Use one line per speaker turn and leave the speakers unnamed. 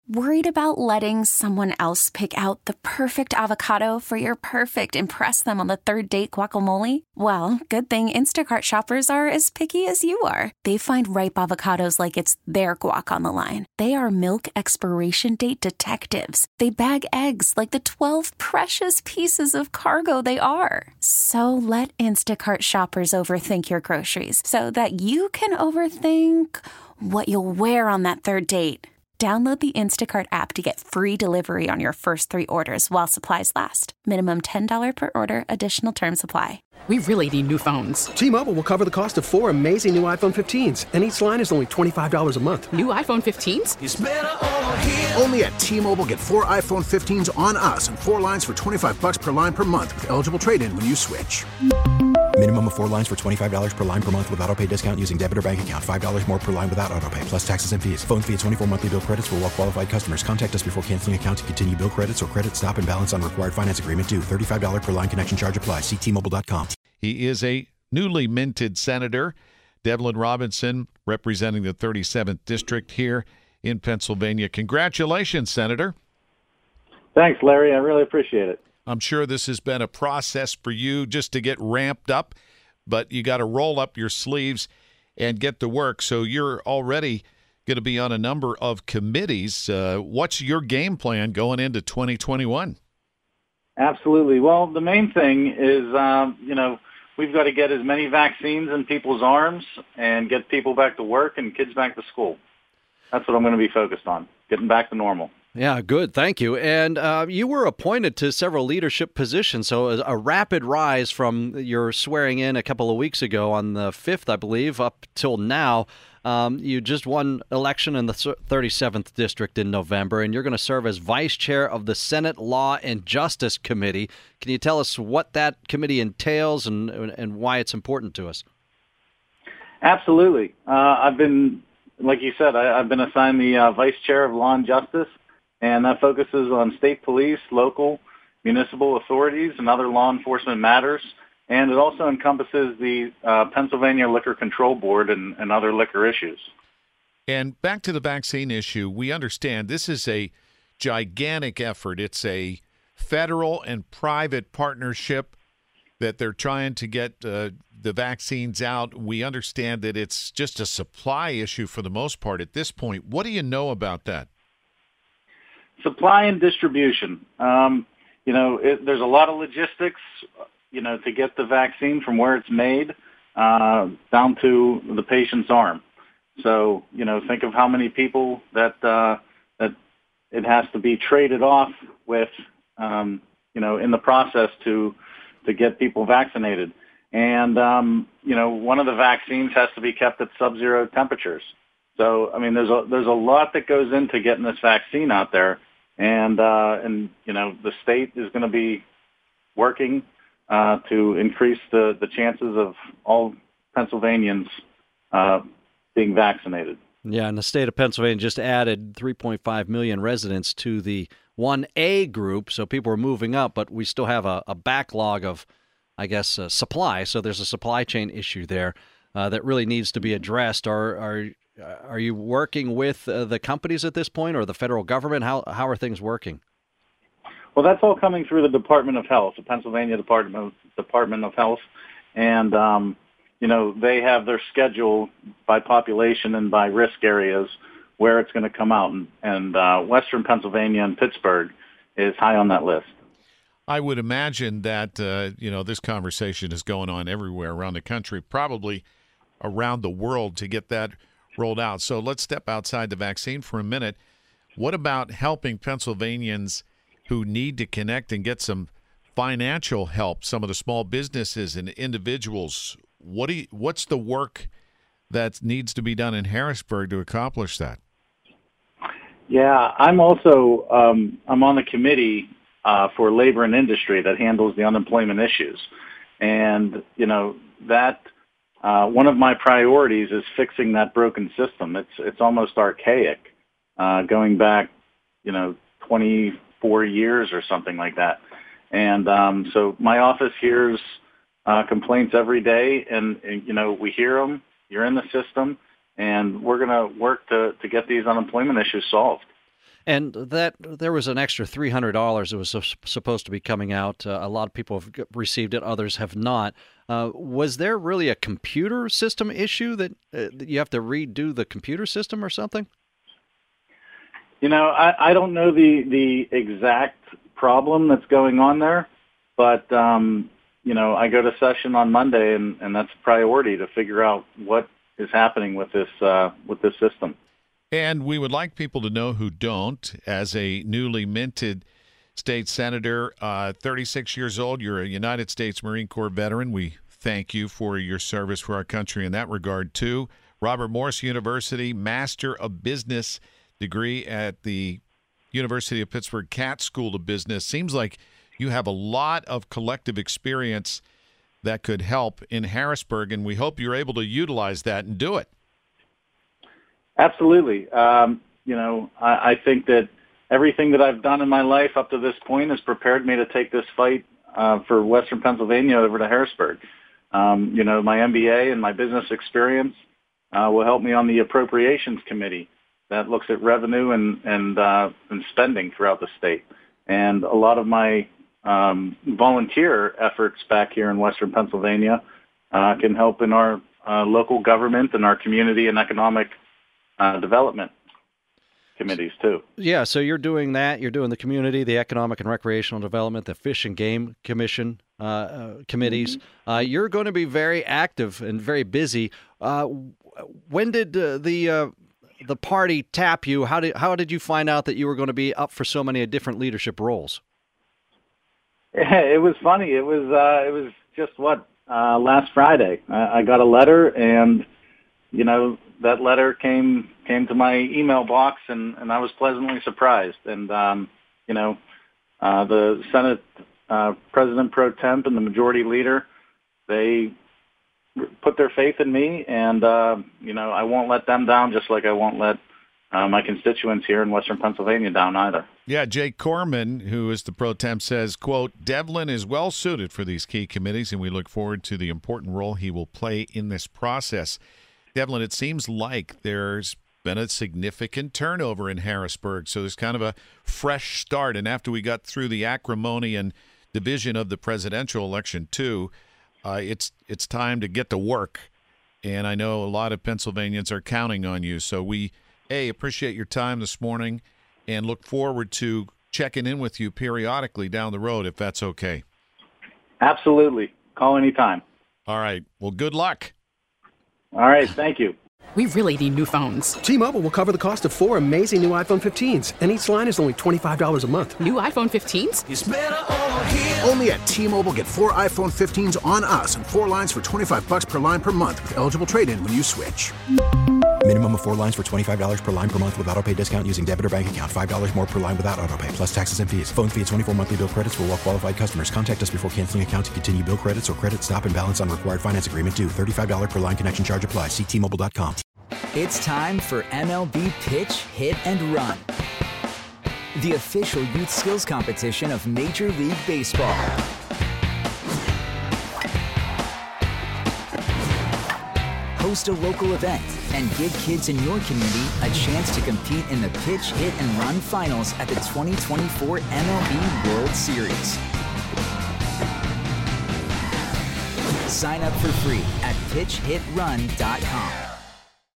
Worried about letting someone else pick out the perfect avocado for your perfect impress them on the third date guacamole? Well, good thing Instacart shoppers are as picky as you are. They find ripe avocados like it's their guac on the line. They are milk expiration date detectives. They bag eggs like the 12 precious pieces of cargo they are. So let Instacart shoppers overthink your groceries so that you can overthink what you'll wear on that third date. Download the Instacart app to get free delivery on your first 3 orders while supplies last. Minimum $10 per order. Additional terms apply.
We really need new phones.
T-Mobile will cover the cost of 4 amazing new iPhone 15s, and each line is only $25 a month.
New iPhone 15s?
It's better over here.
Only at T-Mobile, get 4 iPhone 15s on us and 4 lines for $25 per line per month with eligible trade-in when you switch.
Minimum of 4 lines for $25 per line per month with autopay discount using debit or bank account. $5 more per line without autopay, plus taxes and fees. Phone fee at 24 monthly bill credits for well-qualified customers. Contact us before canceling account to continue bill credits or credit stop and balance on required finance agreement due. $35 per line connection charge applies. See T-Mobile.com.
He is a newly minted senator, Devlin Robinson, representing the 37th District here in Pennsylvania. Congratulations, Senator.
Thanks, Larry. I really appreciate it.
I'm sure this has been a process for you just to get ramped up, but you got to roll up your sleeves and get to work. So you're already going to be on a number of committees. What's your game plan going into 2021?
Absolutely. Well, the main thing is, we've got to get as many vaccines in people's arms and get people back to work and kids back to school. That's what I'm going to be focused on, getting back to normal.
Yeah, good. Thank you. And you were appointed to several leadership positions, so a rapid rise from your swearing in a couple of weeks ago on the 5th, I believe, up till now. You just won election in the 37th District in November, and you're going to serve as vice chair of the Senate Law and Justice Committee. Can you tell us what that committee entails and why it's important to us?
Absolutely. I've been, like you said, I've been assigned the vice chair of Law and Justice, and that focuses on state police, local, municipal authorities, and other law enforcement matters. And it also encompasses the Pennsylvania Liquor Control Board and other liquor issues.
And back to the vaccine issue, we understand this is a gigantic effort. It's a federal and private partnership that they're trying to get the vaccines out. We understand that it's just a supply issue for the most part at this point. What do you know about that?
Supply and distribution. There's a lot of logistics, to get the vaccine from where it's made down to the patient's arm. So, think of how many people that it has to be traded off with, in the process to get people vaccinated. And, one of the vaccines has to be kept at sub-zero temperatures. So, there's a lot that goes into getting this vaccine out there. And the state is going to be working to increase the chances of all Pennsylvanians being vaccinated.
Yeah, and the state of Pennsylvania just added 3.5 million residents to the 1A group, so people are moving up, but we still have a backlog of, supply. So there's a supply chain issue there that really needs to be addressed. Are you working with the companies at this point or the federal government? How are things working?
Well, that's all coming through the Department of Health, the Pennsylvania Department of Health. And, they have their schedule by population and by risk areas where it's going to come out. And Western Pennsylvania and Pittsburgh is high on that list.
I would imagine that, this conversation is going on everywhere around the country, probably around the world to get that rolled out. So let's step outside the vaccine for a minute. What about helping Pennsylvanians who need to connect and get some financial help, some of the small businesses and individuals? What's the work that needs to be done in Harrisburg to accomplish that?
Yeah, I'm also I'm on the committee for labor and industry that handles the unemployment issues. And, that one of my priorities is fixing that broken system. It's almost archaic, going back, 24 years or something like that. And so my office hears complaints every day, and we hear them. You're in the system, and we're going to work to get these unemployment issues solved.
And that there was an extra $300 that was supposed to be coming out. A lot of people have received it, others have not. Was there really a computer system issue that you have to redo the computer system or something?
I don't know the exact problem that's going on there, but I go to session on Monday, and that's a priority to figure out what is happening with this system.
And we would like people to know who don't, as a newly minted state senator, 36 years old, you're a United States Marine Corps veteran. We thank you for your service for our country in that regard, too. Robert Morris University, Master of Business degree at the University of Pittsburgh Katz School of Business. Seems like you have a lot of collective experience that could help in Harrisburg, and we hope you're able to utilize that and do it.
Absolutely. I think that everything that I've done in my life up to this point has prepared me to take this fight for Western Pennsylvania over to Harrisburg. My MBA and my business experience will help me on the Appropriations Committee that looks at revenue and spending throughout the state. And a lot of my volunteer efforts back here in Western Pennsylvania can help in our local government and our community and economic development committees too.
Yeah, so you're doing that. You're doing the community, the economic and recreational development, the Fish and Game Commission committees. Mm-hmm. You're going to be very active and very busy. When did the party tap you? How did you find out that you were going to be up for so many different leadership roles?
It was funny. It was just last Friday. I got a letter, and that letter came to my email box, and I was pleasantly surprised. And the Senate President Pro Temp and the Majority Leader, they put their faith in me, and I won't let them down, just like I won't let my constituents here in Western Pennsylvania down either.
Yeah, Jake Corman, who is the pro temp, says, quote, Devlin is well suited for these key committees, and we look forward to the important role he will play in this process. Devlin, it seems like there's been a significant turnover in Harrisburg, so there's kind of a fresh start. And after we got through the acrimony and division of the presidential election, too, it's time to get to work. And I know a lot of Pennsylvanians are counting on you. So we, appreciate your time this morning and look forward to checking in with you periodically down the road, if that's okay.
Absolutely. Call anytime.
All right. Well, good luck.
All right. Thank you.
We really need new phones.
T-Mobile will cover the cost of 4 amazing new iPhone 15s, and each line is only $25 a month.
New iPhone 15s?
It's better over here. Only at T-Mobile, get 4 iPhone 15s on us and 4 lines for $25 per line per month with eligible trade-in when you switch.
Minimum of 4 lines for $25 per line per month with auto-pay discount using debit or bank account. $5 more per line without auto-pay, plus taxes and fees. Phone fee at 24 monthly bill credits for well-qualified customers. Contact us before canceling account to continue bill credits or credit stop and balance on required finance agreement due. $35 per line connection charge applies. See T-Mobile.com.
It's time for MLB Pitch, Hit, and Run, the official youth skills competition of Major League Baseball. Host a local event and give kids in your community a chance to compete in the Pitch, Hit, and Run finals at the 2024 MLB World Series. Sign up for free at pitchhitrun.com.